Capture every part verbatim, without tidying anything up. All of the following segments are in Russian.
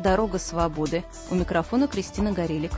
«Дорога свободы». У микрофона Кристина Горелик.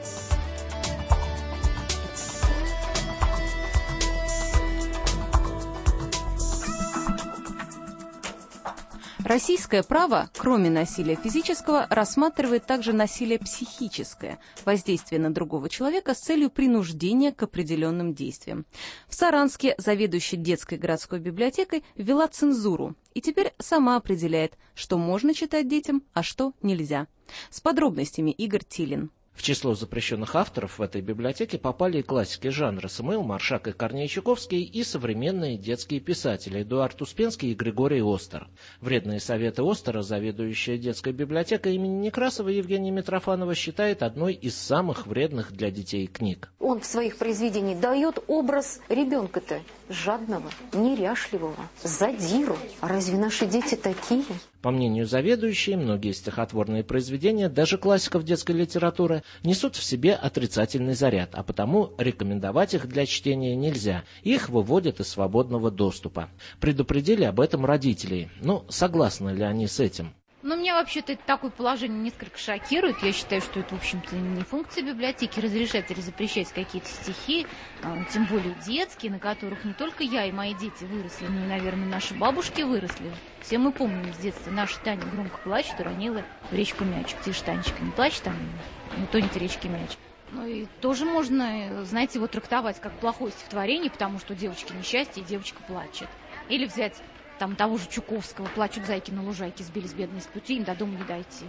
Российское право, кроме насилия физического, рассматривает также насилие психическое, воздействие на другого человека с целью принуждения к определенным действиям. В Саранске заведующая детской городской библиотекой ввела цензуру и теперь сама определяет, что можно читать детям, а что нельзя. С подробностями Игорь Тилин. В число запрещенных авторов в этой библиотеке попали и классики жанра Самуил Маршак и Корней Чуковский, и современные детские писатели Эдуард Успенский и Григорий Остер. Вредные советы Остера заведующая детской библиотекой имени Некрасова Евгения Митрофанова считает одной из самых вредных для детей книг. Он в своих произведениях дает образ ребенка-то жадного, неряшливого, задиру. А разве наши дети такие? По мнению заведующей, многие стихотворные произведения, даже классиков детской литературы, несут в себе отрицательный заряд, а потому рекомендовать их для чтения нельзя. Их выводят из свободного доступа. Предупредили об этом родителей. Но согласны ли они с этим? Но меня вообще-то это такое положение несколько шокирует. Я считаю, что это, в общем-то, не функция библиотеки разрешать или запрещать какие-то стихи, тем более детские, на которых не только я и мои дети выросли, но и, наверное, наши бабушки выросли. Все мы помним с детства, наша Таня громко плачет, уронила в речку мячик. Тише, Танечка, не плачь там, не тонет речки мяч. Ну и тоже можно, знаете, его трактовать как плохое стихотворение, потому что у девочки несчастье, и девочка плачет. Или взять там того же Чуковского «Плачут зайки на лужайке, сбились бедные с пути, им до дома не дойти.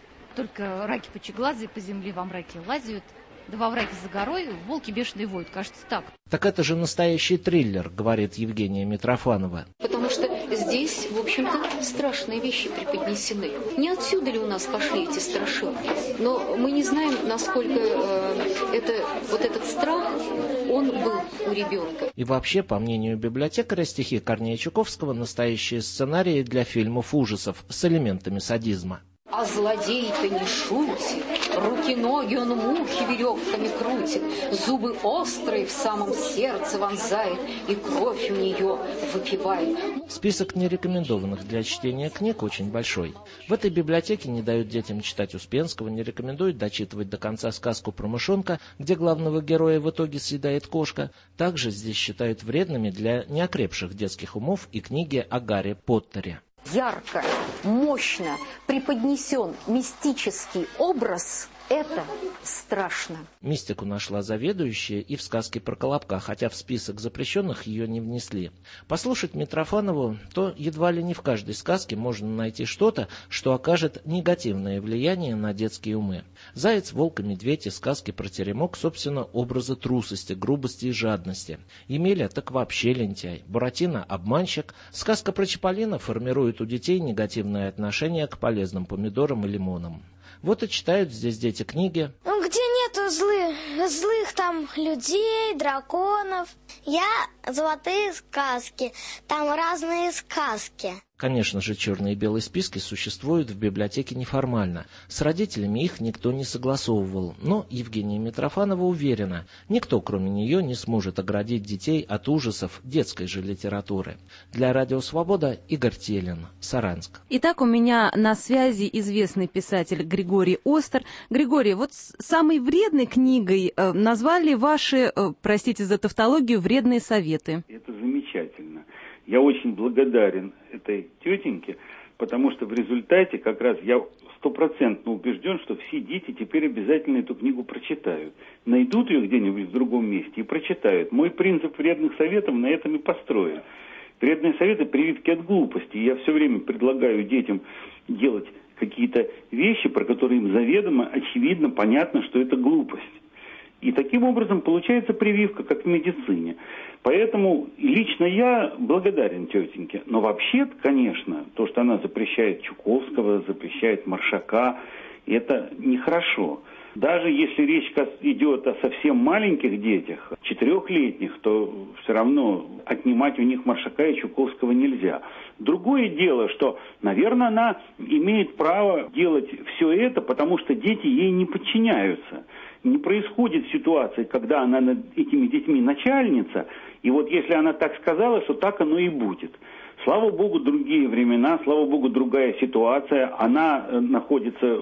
Только раки пучеглазые по земле во мраке лазят, да во враке за горой волки бешеные воют». Кажется, так. Так это же настоящий триллер, говорит Евгения Митрофанова. Потому что здесь, в общем-то, страшные вещи преподнесены. Не отсюда ли у нас пошли эти страшилки? Но мы не знаем, насколько э, это, вот этот страх, он был у ребенка. И вообще, по мнению библиотекаря, стихи Корнея Чуковского – настоящие сценарии для фильмов ужасов с элементами садизма. А злодей-то не шутит, руки-ноги он мухи веревками крутит, зубы острые в самом сердце вонзает и кровь у нее выпивает. Список нерекомендованных для чтения книг очень большой. В этой библиотеке не дают детям читать Успенского, не рекомендуют дочитывать до конца сказку про мышонка, где главного героя в итоге съедает кошка. Также здесь считают вредными для неокрепших детских умов и книги о Гарри Поттере. Ярко, мощно преподнесен мистический образ, это страшно. Мистику нашла заведующая и в сказке про Колобка, хотя в список запрещенных ее не внесли. Послушать Митрофанову, то едва ли не в каждой сказке можно найти что-то, что окажет негативное влияние на детские умы. Заяц, волк и медведь и сказки про теремок, собственно, образы трусости, грубости и жадности. Емеля так вообще лентяй, Буратино – обманщик, сказка про Чиполлино формирует у детей негативное отношение к полезным помидорам и лимонам. Вот и читают здесь дети книги. Ну, где нету злых, злых там людей, драконов. Я золотые сказки, там разные сказки. Конечно же, черные и белые списки существуют в библиотеке неформально. С родителями их никто не согласовывал. Но Евгения Митрофанова уверена, никто, кроме нее, не сможет оградить детей от ужасов детской же литературы. Для Радио Свобода Игорь Телин, Саранск. Итак, у меня на связи известный писатель Григорий Остер. Григорий, вот самой вредной книгой э, назвали ваши, э, простите за тавтологию, вредные советы. Это замечательно. Я очень благодарен этой тетеньке, потому что в результате как раз я стопроцентно убежден, что все дети теперь обязательно эту книгу прочитают. Найдут ее где-нибудь в другом месте и прочитают. Мой принцип вредных советов на этом и построен. Вредные советы – прививки от глупости. Я все время предлагаю детям делать какие-то вещи, про которые им заведомо, очевидно, понятно, что это глупость. И таким образом получается прививка, как в медицине. Поэтому лично я благодарен тетеньке. Но вообще, конечно, то, что она запрещает Чуковского, запрещает Маршака, это нехорошо. Даже если речь идет о совсем маленьких детях, четырехлетних, то все равно отнимать у них Маршака и Чуковского нельзя. Другое дело, что, наверное, она имеет право делать все это, потому что дети ей не подчиняются. Не происходит ситуации, когда она над этими детьми начальница, и вот если она так сказала, что так оно и будет. Слава богу, другие времена, слава богу, другая ситуация. Она находится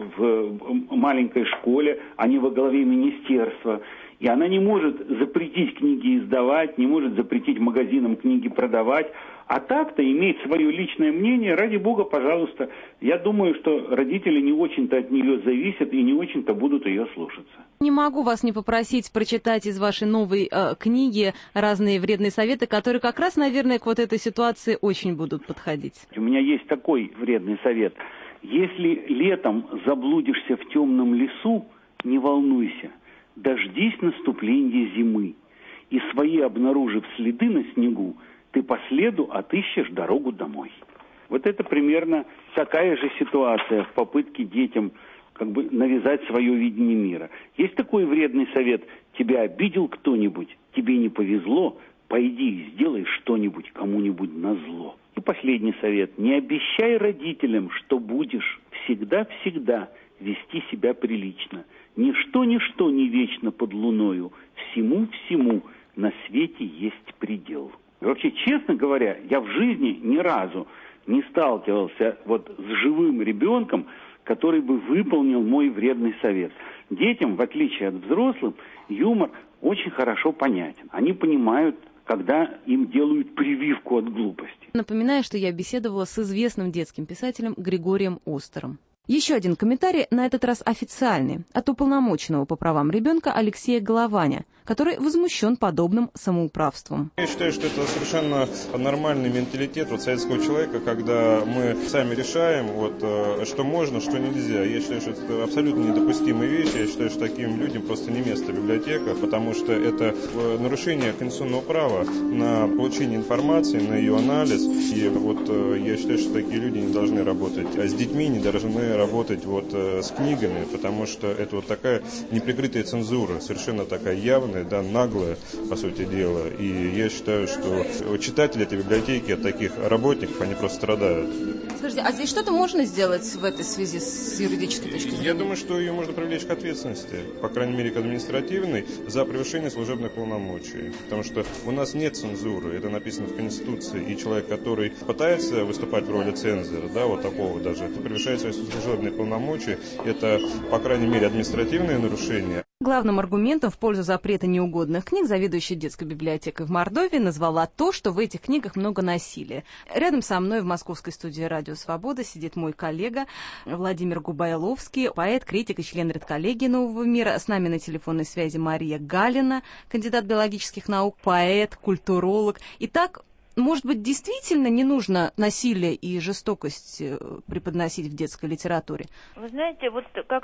в маленькой школе, а не во главе министерства. И она не может запретить книги издавать, не может запретить магазинам книги продавать. А так-то иметь свое личное мнение, ради бога, пожалуйста. Я думаю, что родители не очень-то от нее зависят и не очень-то будут ее слушаться. Не могу вас не попросить прочитать из вашей новой э, книги разные вредные советы, которые как раз, наверное, к вот этой ситуации очень будут подходить. У меня есть такой вредный совет. Если летом заблудишься в темном лесу, не волнуйся, дождись наступления зимы. И свои обнаружив следы на снегу, ты по следу отыщешь дорогу домой. Вот это примерно такая же ситуация в попытке детям как бы навязать свое видение мира. Есть такой вредный совет: тебя обидел кто-нибудь, тебе не повезло, пойди и сделай что-нибудь кому-нибудь назло. И последний совет: не обещай родителям, что будешь всегда-всегда вести себя прилично. Ничто-ничто не вечно под луною, всему-всему на свете есть предел. И вообще, честно говоря, я в жизни ни разу не сталкивался вот с живым ребенком, который бы выполнил мой вредный совет. Детям, в отличие от взрослых, юмор очень хорошо понятен. Они понимают, когда им делают прививку от глупости. Напоминаю, что я беседовала с известным детским писателем Григорием Остером. Еще один комментарий, на этот раз официальный, от уполномоченного по правам ребенка Алексея Голованя, который возмущен подобным самоуправством. Я считаю, что это совершенно нормальный менталитет вот советского человека, когда мы сами решаем, вот, что можно, что нельзя. Я считаю, что это абсолютно недопустимые вещи. Я считаю, что таким людям просто не место в библиотеках, потому что это нарушение конституционного права на получение информации, на ее анализ. И вот я считаю, что такие люди не должны работать, а с детьми не должны работать вот с книгами, потому что это вот такая неприкрытая цензура, совершенно такая явная, да, наглая, по сути дела. И я считаю, что читатели этой библиотеки от таких работников, они просто страдают. Скажите, а здесь что-то можно сделать в этой связи с юридической точки зрения? Я думаю, что ее можно привлечь к ответственности, по крайней мере, к административной, за превышение служебных полномочий. Потому что у нас нет цензуры, это написано в Конституции, и человек, который пытается выступать в роли цензора, да, вот такого даже, превышает свои служебные полномочия, это, по крайней мере, административное нарушение. Главным аргументом в пользу запрета неугодных книг заведующая детской библиотекой в Мордовии назвала то, что в этих книгах много насилия. Рядом со мной в московской студии «Радио Свобода» сидит мой коллега Владимир Губайловский, поэт, критик и член редколлегии «Нового мира». С нами на телефонной связи Мария Галина, кандидат биологических наук, поэт, культуролог. Итак, может быть, действительно не нужно насилие и жестокость преподносить в детской литературе? Вы знаете, вот как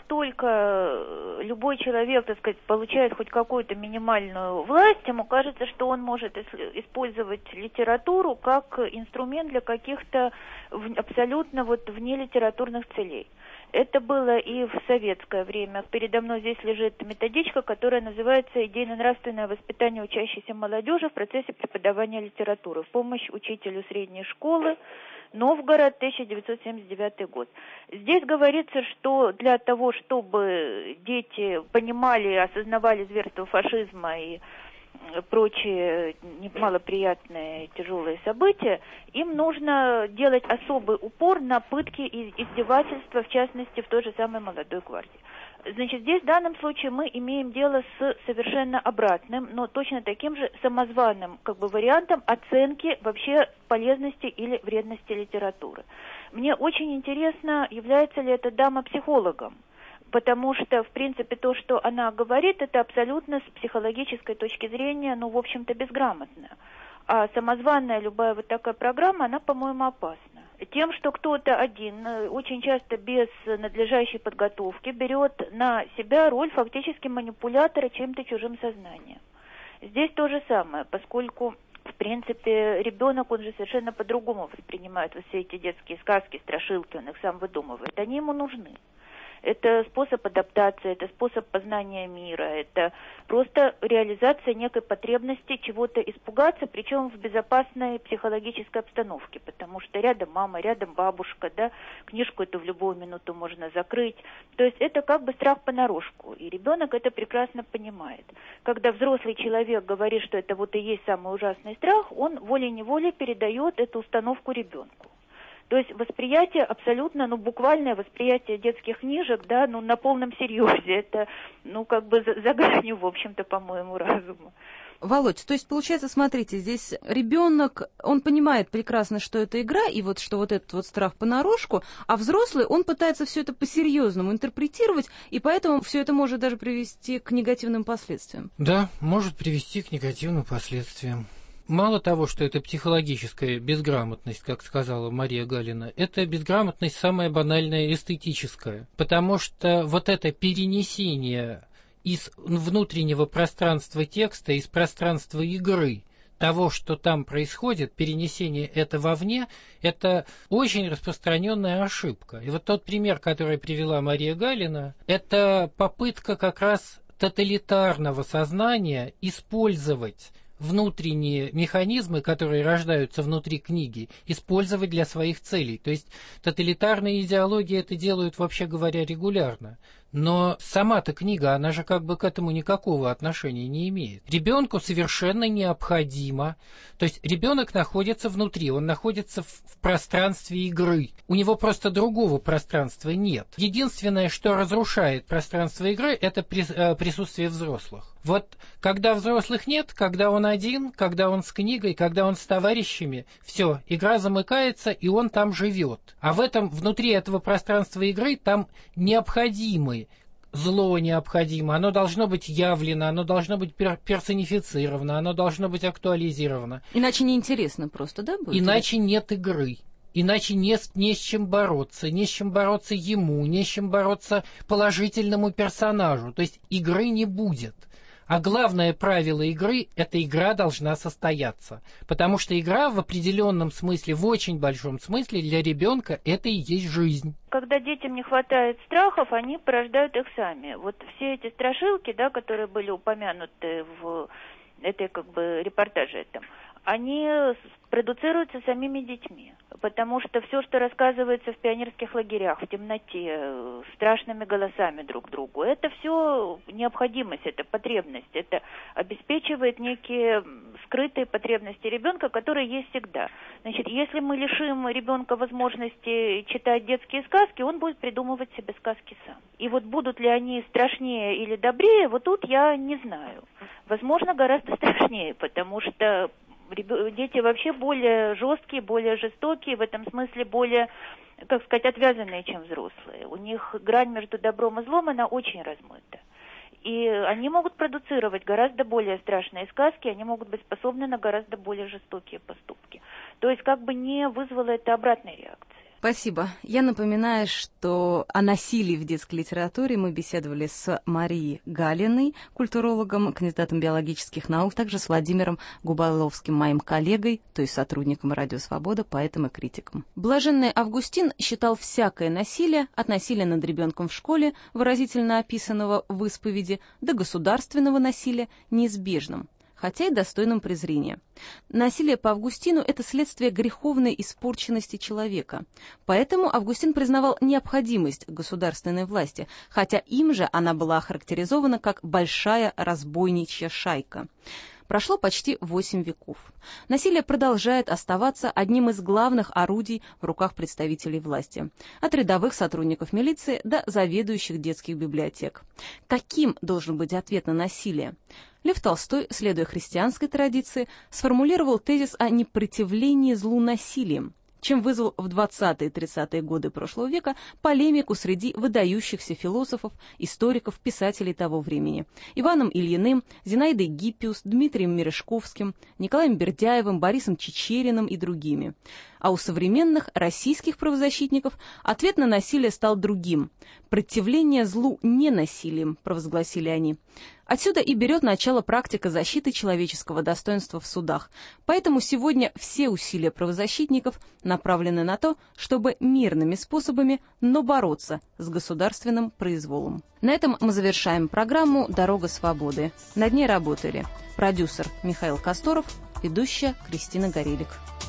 только любой человек, так сказать, получает хоть какую-то минимальную власть, ему кажется, что он может использовать литературу как инструмент для каких-то абсолютно вот внелитературных целей. Это было и в советское время. Передо мной здесь лежит методичка, которая называется «Идейно-нравственное воспитание учащейся молодежи в процессе преподавания литературы. В помощь учителю средней школы. Новгород, тысяча девятьсот семьдесят девятый год». Здесь говорится, что для того, чтобы дети понимали и осознавали зверство фашизма и прочие малоприятные тяжелые события, им нужно делать особый упор на пытки и издевательства, в частности, в той же самой молодой гвардии. Значит, здесь в данном случае мы имеем дело с совершенно обратным, но точно таким же самозваным как бы вариантом оценки вообще полезности или вредности литературы. Мне очень интересно, является ли эта дама психологом. Потому что, в принципе, то, что она говорит, это абсолютно с психологической точки зрения, ну, в общем-то, безграмотно. А самозванная любая вот такая программа, она, по-моему, опасна. Тем, что кто-то один, очень часто без надлежащей подготовки, берет на себя роль фактически манипулятора чем-то чужим сознанием. Здесь то же самое, поскольку, в принципе, ребенок, он же совершенно по-другому воспринимает вот все эти детские сказки, страшилки, он их сам выдумывает. Они ему нужны. это способ адаптации, это способ познания мира, это просто реализация некой потребности чего-то испугаться, причем в безопасной психологической обстановке, потому что рядом мама, рядом бабушка, да, книжку эту в любую минуту можно закрыть. То есть это как бы страх понарошку, и ребенок это прекрасно понимает. Когда взрослый человек говорит, что это вот и есть самый ужасный страх, он волей-неволей передает эту установку ребенку. То есть восприятие абсолютно, ну, буквальное восприятие детских книжек, да, ну, на полном серьезе. Это, ну, как бы за, за гранью, в общем-то, по-моему, разума. Володь, то есть, получается, смотрите, здесь ребенок, он понимает прекрасно, что это игра, и вот что вот этот вот страх понарошку, а взрослый, он пытается все это по-серьезному интерпретировать, и поэтому все это может даже привести к негативным последствиям. Да, может привести к негативным последствиям. Мало того, что это психологическая безграмотность, как сказала Мария Галина, это безграмотность самая банальная эстетическая, потому что вот это перенесение из внутреннего пространства текста, из пространства игры, того, что там происходит, перенесение это вовне, это очень распространенная ошибка. И вот тот пример, который привела Мария Галина, это попытка как раз тоталитарного сознания использовать внутренние механизмы, которые рождаются внутри книги, использовать для своих целей. То есть тоталитарные идеологии это делают, вообще говоря, регулярно. Но сама-то книга, она же как бы к этому никакого отношения не имеет. Ребенку совершенно необходимо, то есть ребенок находится внутри, он находится в, в пространстве игры. У него просто другого пространства нет. Единственное, что разрушает пространство игры, это присутствие взрослых. Вот когда взрослых нет, когда он один, когда он с книгой, когда он с товарищами, все, игра замыкается, и он там живет. А в этом, внутри этого пространства игры, там необходимы, зло необходимо, оно должно быть явлено, оно должно быть пер- персонифицировано, оно должно быть актуализировано. Иначе неинтересно просто, да, будет? Иначе нет игры. Иначе не, не с чем бороться, не с чем бороться ему, не с чем бороться положительному персонажу. То есть игры не будет. А главное правило игры – эта игра должна состояться. Потому что игра в определенном смысле, в очень большом смысле для ребенка – это и есть жизнь. Когда детям не хватает страхов, они порождают их сами. Вот все эти страшилки, да, которые были упомянуты в этой как бы репортаже этом, они продуцируются самими детьми, потому что все, что рассказывается в пионерских лагерях, в темноте, страшными голосами друг другу, это все необходимость, это потребность, это обеспечивает некие скрытые потребности ребенка, которые есть всегда. Значит, если мы лишим ребенка возможности читать детские сказки, он будет придумывать себе сказки сам. И вот будут ли они страшнее или добрее, вот тут я не знаю. Возможно, гораздо страшнее, потому что дети вообще более жесткие, более жестокие, в этом смысле более, как сказать, отвязанные, чем взрослые. У них грань между добром и злом, она очень размыта. И они могут продуцировать гораздо более страшные сказки, они могут быть способны на гораздо более жестокие поступки. То есть как бы не вызвало это обратной реакции. Спасибо. Я напоминаю, что о насилии в детской литературе мы беседовали с Марией Галиной, культурологом, кандидатом биологических наук, также с Владимиром Губайловским, моим коллегой, то есть сотрудником «Радио Свобода», поэтом и критиком. Блаженный Августин считал всякое насилие, от насилия над ребенком в школе, выразительно описанного в исповеди, до государственного насилия, неизбежным, хотя и достойным презрения. Насилие по Августину – это следствие греховной испорченности человека. Поэтому Августин признавал необходимость государственной власти, хотя им же она была охарактеризована как «большая разбойничья шайка». Прошло почти восемь веков. Насилие продолжает оставаться одним из главных орудий в руках представителей власти, от рядовых сотрудников милиции до заведующих детских библиотек. Каким должен быть ответ на насилие? Лев Толстой, следуя христианской традиции, сформулировал тезис о непротивлении злу насилием, чем вызвал в двадцатые-тридцатые годы прошлого века полемику среди выдающихся философов, историков, писателей того времени. Иваном Ильиным, Зинаидой Гиппиус, Дмитрием Мережковским, Николаем Бердяевым, Борисом Чичериным и другими. А у современных российских правозащитников ответ на насилие стал другим. «Противление злу не насилием», провозгласили они. Отсюда и берет начало практика защиты человеческого достоинства в судах. Поэтому сегодня все усилия правозащитников направлены на то, чтобы мирными способами, но бороться с государственным произволом. На этом мы завершаем программу «Дорога свободы». Над ней работали продюсер Михаил Косторов, ведущая Кристина Горелик.